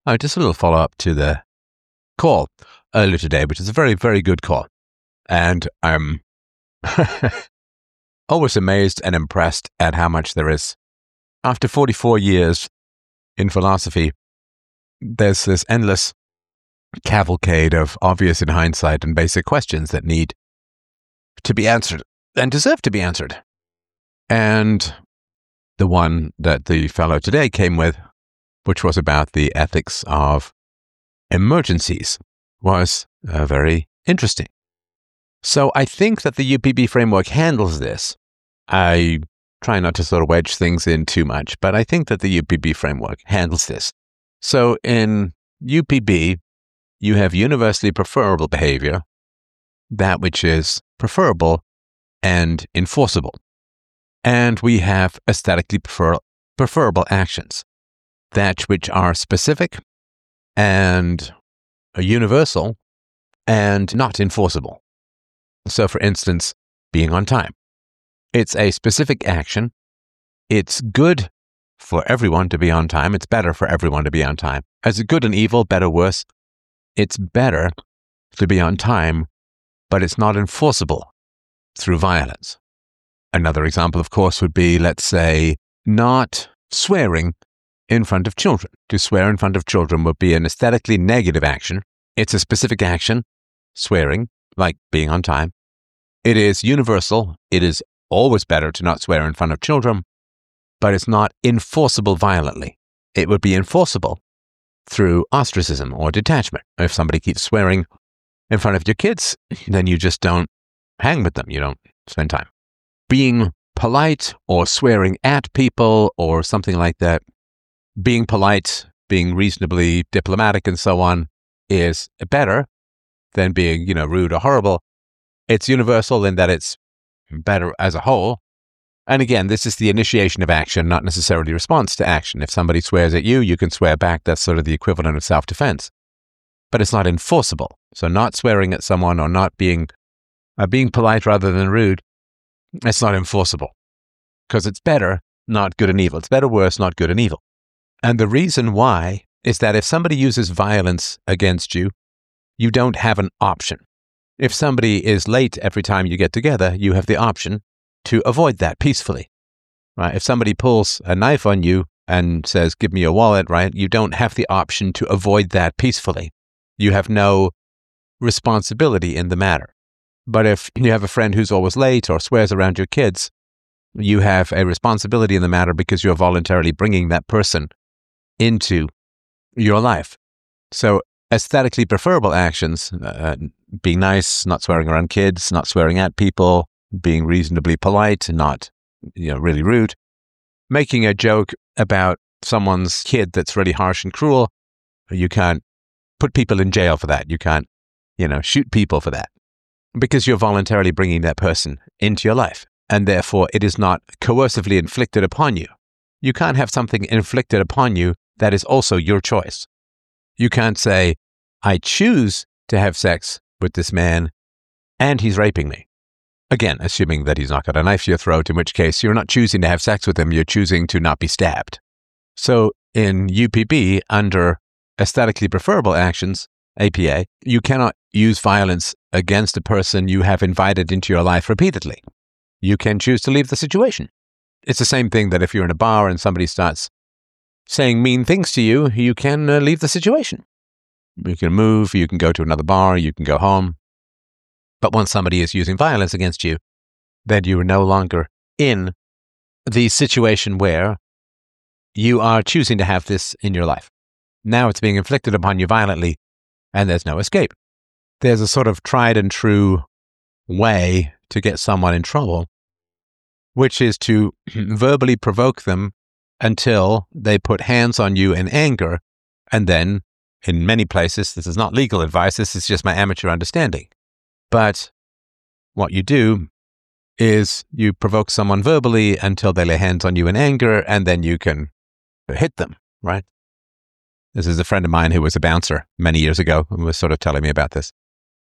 Just a little follow-up to the call earlier today, which is a very, very good call. And I'm always amazed and impressed at how much there is. After 44 years in philosophy, there's this endless cavalcade of obvious in hindsight and basic questions that need to be answered and deserve to be answered. And the one that the fellow today came with, which was about the ethics of emergencies, was very interesting. So I think that the UPB framework handles this. I try not to sort of wedge things in too much, but I think that the UPB framework handles this. So in UPB, you have universally preferable behavior, that which is preferable and enforceable. And we have aesthetically preferable actions, that which are specific and universal and not enforceable. So for instance, being on time. It's a specific action. It's good for everyone to be on time. It's better for everyone to be on time. As a good and evil, better, worse, it's better to be on time, but it's not enforceable through violence. Another example, of course, would be, let's say, not swearing in front of children. To swear in front of children would be an aesthetically negative action. It's a specific action, swearing, like being on time. It is universal. It is always better to not swear in front of children, but it's not enforceable violently. It would be enforceable through ostracism or detachment. If somebody keeps swearing in front of your kids, then you just don't hang with them. You don't spend time. Being polite or swearing at people or something like that, being polite, being reasonably diplomatic and so on is better than being, rude or horrible. It's universal in that it's better as a whole. And again, this is the initiation of action, not necessarily response to action. If somebody swears at you, you can swear back. That's sort of the equivalent of self-defense. But it's not enforceable. So not swearing at someone or not being polite rather than rude, it's not enforceable. Because it's better, not good and evil. It's better, worse, not good and evil. And the reason why is that if somebody uses violence against you, you don't have an option. If somebody is late every time you get together, you have the option to avoid that peacefully, right? If somebody pulls a knife on you and says, give me your wallet, right? You don't have the option to avoid that peacefully. You have no responsibility in the matter. But if you have a friend who's always late or swears around your kids, you have a responsibility in the matter because you're voluntarily bringing that person into your life. So aesthetically preferable actions, being nice, not swearing around kids, not swearing at people, being reasonably polite, not really rude, making a joke about someone's kid that's really harsh and cruel. You can't put people in jail for that. You can't, shoot people for that because you're voluntarily bringing that person into your life. And therefore, it is not coercively inflicted upon you. You can't have something inflicted upon you that is also your choice. You can't say, I choose to have sex with this man and he's raping me. Again, assuming that he's not got a knife to your throat, in which case you're not choosing to have sex with him, you're choosing to not be stabbed. So in UPB, under aesthetically preferable actions, APA, you cannot use violence against a person you have invited into your life repeatedly. You can choose to leave the situation. It's the same thing that if you're in a bar and somebody starts saying mean things to you, you can leave the situation. You can move, you can go to another bar, you can go home. But once somebody is using violence against you, then you are no longer in the situation where you are choosing to have this in your life. Now it's being inflicted upon you violently, and there's no escape. There's a sort of tried and true way to get someone in trouble, which is to verbally provoke them until they put hands on you in anger, and then, in many places, this is not legal advice, this is just my amateur understanding. But what you do is you provoke someone verbally until they lay hands on you in anger, and then you can hit them, right? This is a friend of mine who was a bouncer many years ago and was sort of telling me about this.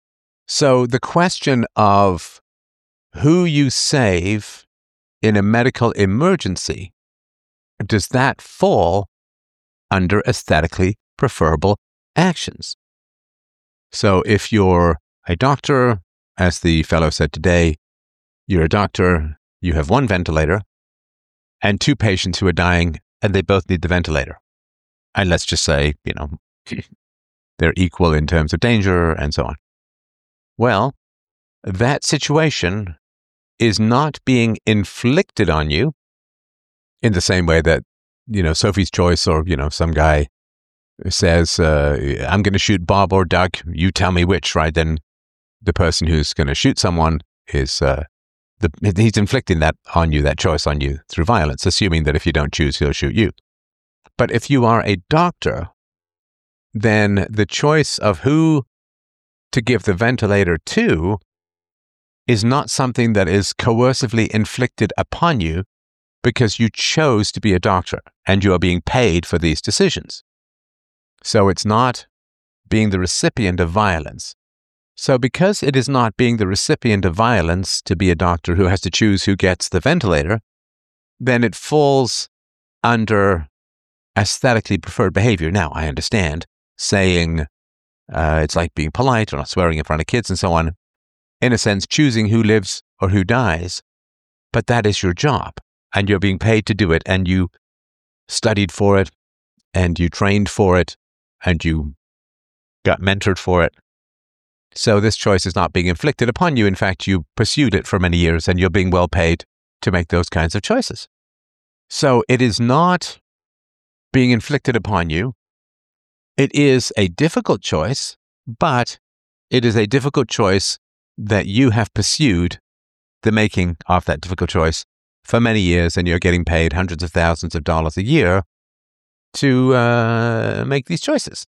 So the question of who you save in a medical emergency, does that fall under aesthetically preferable actions. So if you're a doctor, as the fellow said today, you're a doctor, you have one ventilator and two patients who are dying, and they both need the ventilator. And let's just say, they're equal in terms of danger and so on. Well, that situation is not being inflicted on you in the same way that, Sophie's Choice or, some guy says, I'm going to shoot Bob or Doug, you tell me which, right? Then the person who's going to shoot someone is, he's inflicting that on you, that choice on you through violence, assuming that if you don't choose, he'll shoot you. But if you are a doctor, then the choice of who to give the ventilator to is not something that is coercively inflicted upon you because you chose to be a doctor and you are being paid for these decisions. So it's not being the recipient of violence. So because it is not being the recipient of violence to be a doctor who has to choose who gets the ventilator, then it falls under aesthetically preferred behavior. Now, I understand saying it's like being polite or not swearing in front of kids and so on, in a sense, choosing who lives or who dies, but that is your job, and you're being paid to do it, and you studied for it, and you trained for it, and you got mentored for it. So this choice is not being inflicted upon you. In fact, you pursued it for many years, and you're being well paid to make those kinds of choices. So it is not being inflicted upon you. It is a difficult choice, but it is a difficult choice that you have pursued the making of that difficult choice for many years, and you're getting paid hundreds of thousands of dollars a year to make these choices.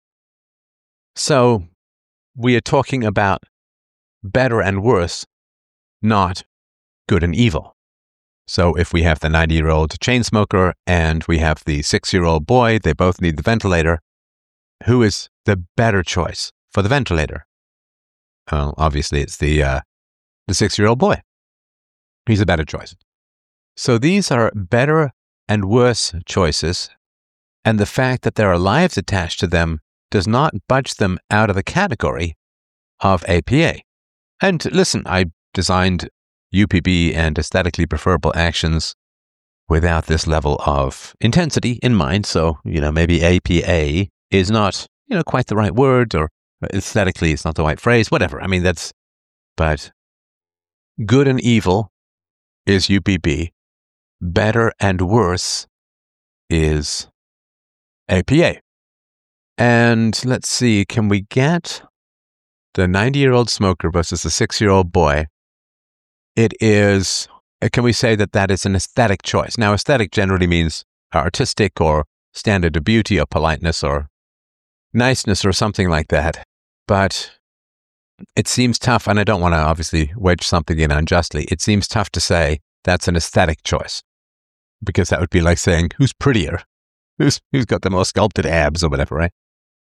So we are talking about better and worse, not good and evil. So if we have the 90-year-old chain smoker and we have the 6-year-old boy, they both need the ventilator. Who is the better choice for the ventilator? Well, obviously it's the 6-year-old boy. He's a better choice. So these are better and worse choices, and the fact that there are lives attached to them does not budge them out of the category of APA. And listen, I designed UPB and aesthetically preferable actions without this level of intensity in mind. So, maybe APA is not, quite the right word, or aesthetically it's not the right phrase, whatever. I mean, but good and evil is UPB. Better and worse is APA. And let's see, can we get the 90-year-old smoker versus the 6-year-old boy? It is, can we say that is an aesthetic choice? Now, aesthetic generally means artistic or standard of beauty or politeness or niceness or something like that. But it seems tough, and I don't want to obviously wedge something in unjustly. It seems tough to say that's an aesthetic choice, because that would be like saying, who's prettier? Who's got the most sculpted abs or whatever, right?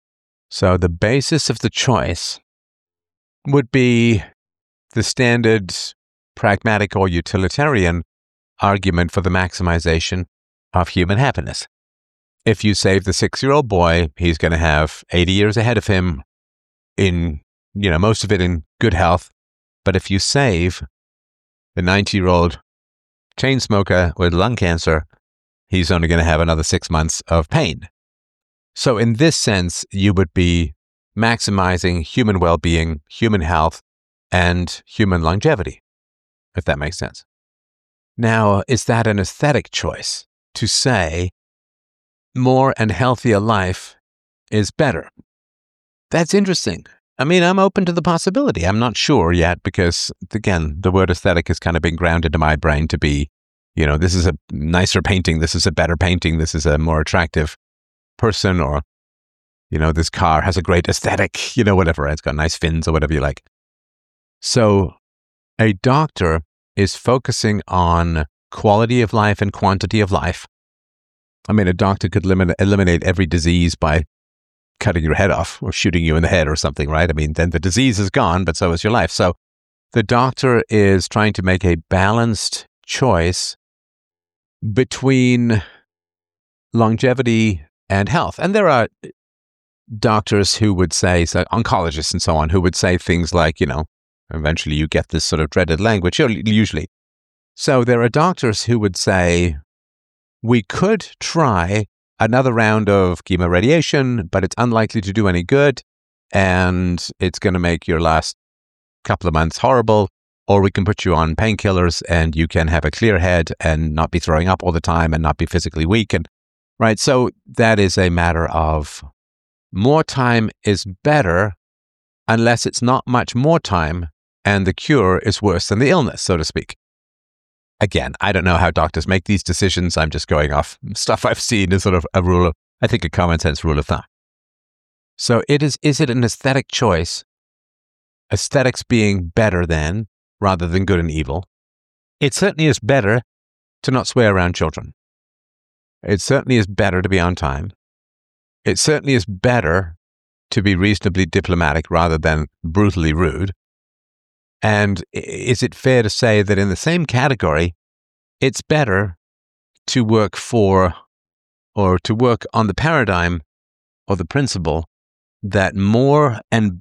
So the basis of the choice would be the standard pragmatic or utilitarian argument for the maximization of human happiness. If you save the 6-year-old boy, he's going to have 80 years ahead of him in, most of it in good health. But if you save the 90-year-old chain smoker with lung cancer, he's only going to have another 6 months of pain. So in this sense, you would be maximizing human well-being, human health, and human longevity, if that makes sense. Now, is that an aesthetic choice to say more and healthier life is better? That's interesting. I mean, I'm open to the possibility. I'm not sure yet because, again, the word aesthetic has kind of been ground into my brain to be, this is a nicer painting, this is a better painting, this is a more attractive person, or, this car has a great aesthetic, whatever. It's got nice fins or whatever you like. So a doctor is focusing on quality of life and quantity of life. I mean, a doctor could eliminate every disease by cutting your head off or shooting you in the head or something, right? I mean, then the disease is gone, but so is your life. So the doctor is trying to make a balanced choice between longevity and health. And there are doctors who would say, so oncologists and so on, who would say things like, eventually you get this sort of dreaded language, usually. So there are doctors who would say, we could try another round of chemoradiation, but it's unlikely to do any good, and it's going to make your last couple of months horrible, or we can put you on painkillers and you can have a clear head and not be throwing up all the time and not be physically weak. And right, so that is a matter of more time is better unless it's not much more time and the cure is worse than the illness, so to speak. Again, I don't know how doctors make these decisions. I'm just going off stuff I've seen as sort of a rule of, I think, a common sense rule of thumb. So is it an aesthetic choice? Aesthetics being better than, rather than good and evil. It certainly is better to not swear around children. It certainly is better to be on time. It certainly is better to be reasonably diplomatic rather than brutally rude. And is it fair to say that in the same category, it's better to work for or to work on the paradigm or the principle that more and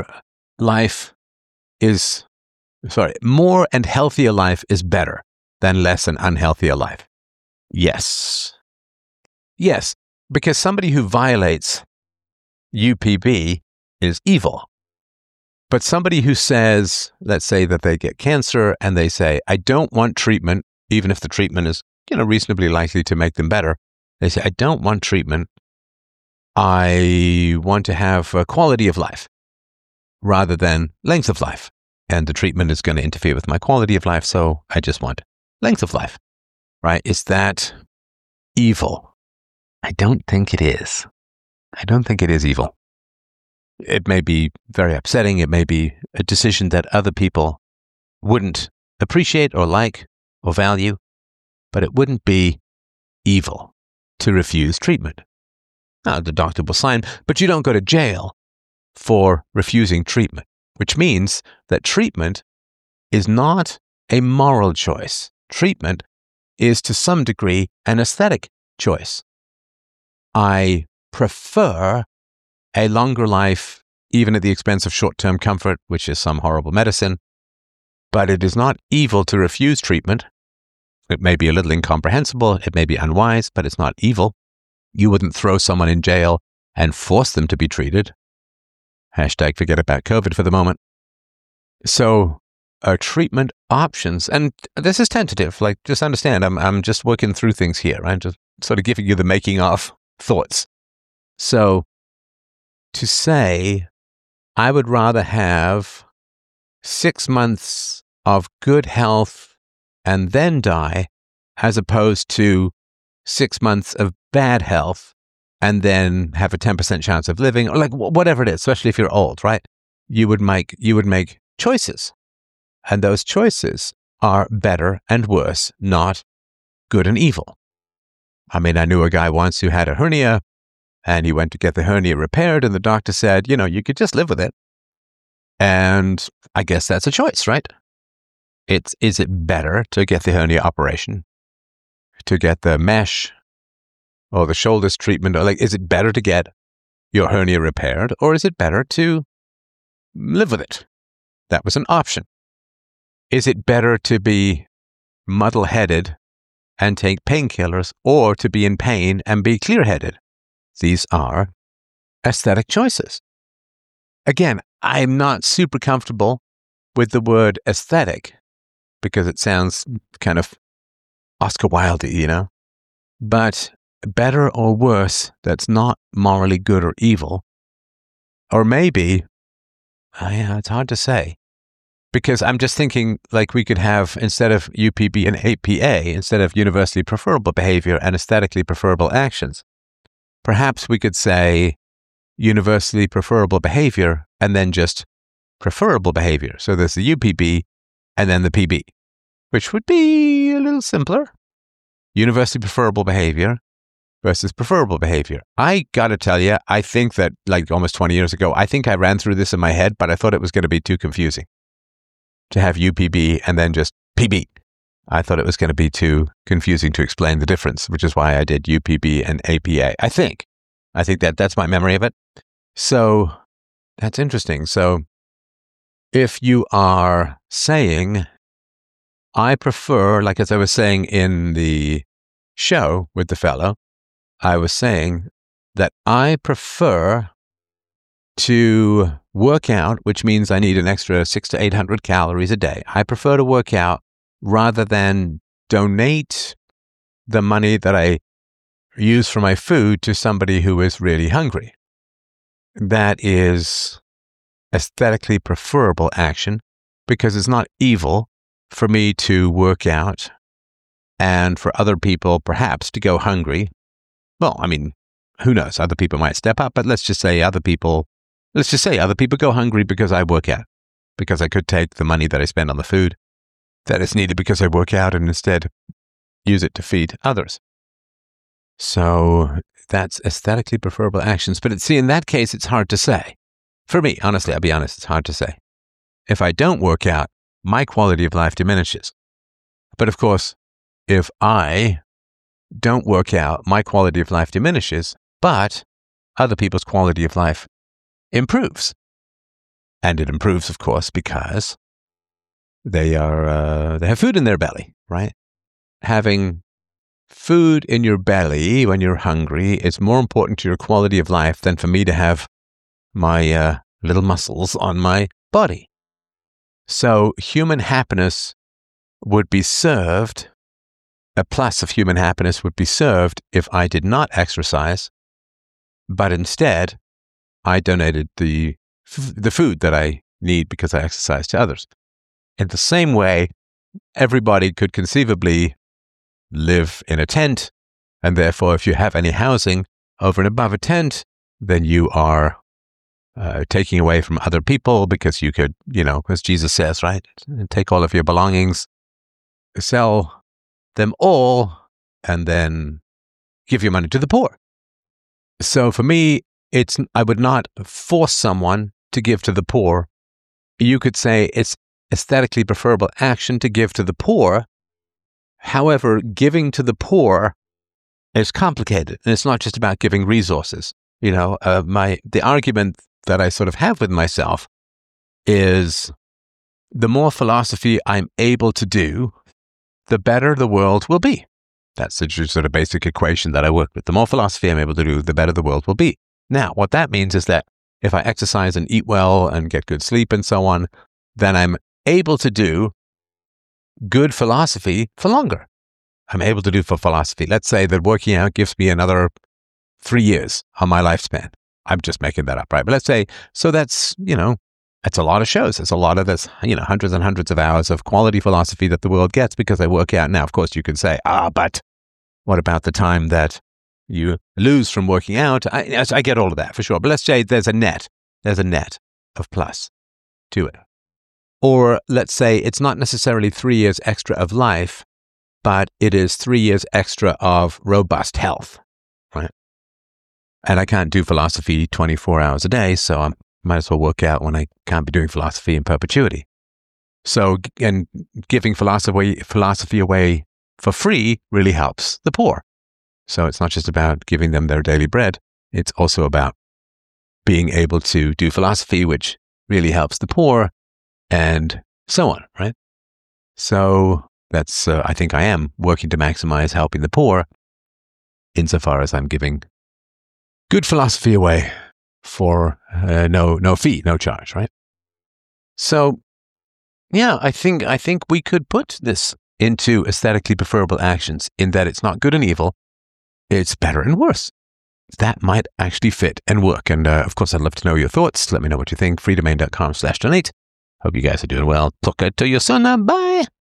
healthier life is better than less and unhealthier life? Yes. Yes, because somebody who violates UPB is evil. But somebody who says, let's say that they get cancer and they say, I don't want treatment, even if the treatment is, reasonably likely to make them better. They say, I don't want treatment. I want to have a quality of life rather than length of life. And the treatment is going to interfere with my quality of life, so I just want length of life. Right? Is that evil? I don't think it is. I don't think it is evil. It may be very upsetting. It may be a decision that other people wouldn't appreciate or like or value, but it wouldn't be evil to refuse treatment. Now, the doctor will sign, but you don't go to jail for refusing treatment, which means that treatment is not a moral choice. Treatment is to some degree an aesthetic choice. I prefer a longer life, even at the expense of short-term comfort, which is some horrible medicine. But it is not evil to refuse treatment. It may be a little incomprehensible, it may be unwise, but it's not evil. You wouldn't throw someone in jail and force them to be treated. Hashtag forget about COVID for the moment. So, treatment options, and this is tentative, just understand, I'm just working through things here. I'm just sort of giving you the making of thoughts. So, to say, I would rather have 6 months of good health and then die, as opposed to 6 months of bad health and then have a 10% chance of living, or whatever it is, especially if you're old, right? You would make choices. And those choices are better and worse, not good and evil. I mean, I knew a guy once who had a hernia, and he went to get the hernia repaired, and the doctor said, you could just live with it. And I guess that's a choice, right? Is it better to get the hernia operation, to get the mesh or the shoulders treatment? Or is it better to get your hernia repaired, or is it better to live with it? That was an option. Is it better to be muddle-headed and take painkillers, or to be in pain and be clear-headed? These are aesthetic choices. Again, I'm not super comfortable with the word aesthetic because it sounds kind of Oscar Wilde, But better or worse, that's not morally good or evil. Or maybe, it's hard to say. Because I'm just thinking we could have, instead of UPB and APA, instead of universally preferable behavior and aesthetically preferable actions, perhaps we could say universally preferable behavior and then just preferable behavior. So there's the UPB and then the PB, which would be a little simpler. Universally preferable behavior versus preferable behavior. I got to tell you, I think that almost 20 years ago, I think I ran through this in my head, but I thought it was going to be too confusing to have UPB and then just PB. I thought it was going to be too confusing to explain the difference, which is why I did UPB and APA. I think that's my memory of it. So that's interesting. So if you are saying, I prefer, like as I was saying in the show with the fellow, I was saying that I prefer to work out, which means I need an extra 600 to 800 calories a day. I prefer to work out rather than donate the money that I use for my food to somebody who is really hungry. That is aesthetically preferable action because it's not evil for me to work out and for other people perhaps to go hungry. Well, I mean, who knows? Other people might step up, but let's just say other people go hungry because I work out, because I could take the money that I spend on the food that is needed because I work out and instead use it to feed others. So that's aesthetically preferable actions. But see, in that case, it's hard to say. For me, honestly, I'll be honest, it's hard to say. If I don't work out, my quality of life diminishes. But of course, if I don't work out, my quality of life diminishes, but other people's quality of life improves. And it improves, of course, because they have food in their belly, right? Having food in your belly when you're hungry is more important to your quality of life than for me to have my little muscles on my body. So human happiness would be served, a plus of human happiness would be served if I did not exercise, but instead I donated the food that I need because I exercise to others. In the same way, everybody could conceivably live in a tent, and therefore if you have any housing over and above a tent, then you are taking away from other people because you could, as Jesus says, right? Take all of your belongings, sell them all, and then give your money to the poor. So for me, I would not force someone to give to the poor. You could say it's aesthetically preferable action to give to the poor. However, giving to the poor is complicated, and it's not just about giving resources. The argument that I sort of have with myself is the more philosophy I'm able to do, the better the world will be. That's the sort of basic equation that I work with. The more philosophy I'm able to do, the better the world will be. Now, what that means is that if I exercise and eat well and get good sleep and so on, then I'm able to do good philosophy for longer. I'm able to do for philosophy. Let's say that working out gives me another 3 years on my lifespan. I'm just making that up, right? But let's say, so that's a lot of shows. It's a lot of this, hundreds and hundreds of hours of quality philosophy that the world gets because I work out. Now, of course, you can say, but what about the time that you lose from working out? I get all of that for sure. But let's say there's a net of plus to it. Or let's say it's not necessarily 3 years extra of life, but it is 3 years extra of robust health, right? And I can't do philosophy 24 hours a day, so I might as well work out when I can't be doing philosophy in perpetuity. So, and giving philosophy away for free really helps the poor. So it's not just about giving them their daily bread. It's also about being able to do philosophy, which really helps the poor, and so on, right? So that's, I think I am working to maximize helping the poor insofar as I'm giving good philosophy away for no fee, no charge, right? So, yeah, I think we could put this into aesthetically preferable actions in that it's not good and evil, it's better and worse. That might actually fit and work. And of course, I'd love to know your thoughts. Let me know what you think. freedomain.com/donate. Hope you guys are doing well. Talk to you soon. Bye.